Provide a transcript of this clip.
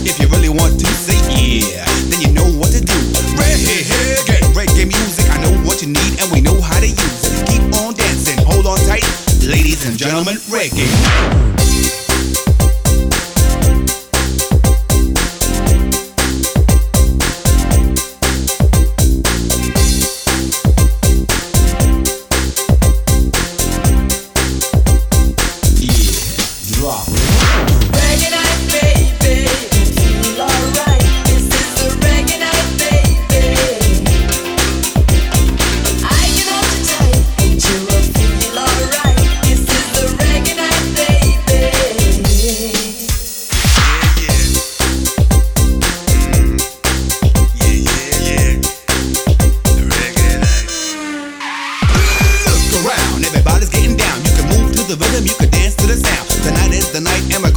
If you really want to say yeah, then you know what to do. Reggae music, I know what you need and we know how to use it. Keep on dancing, hold on tight, ladies and gentlemen, reggae. The rhythm, you can dance to the sound. Tonight is the night and we're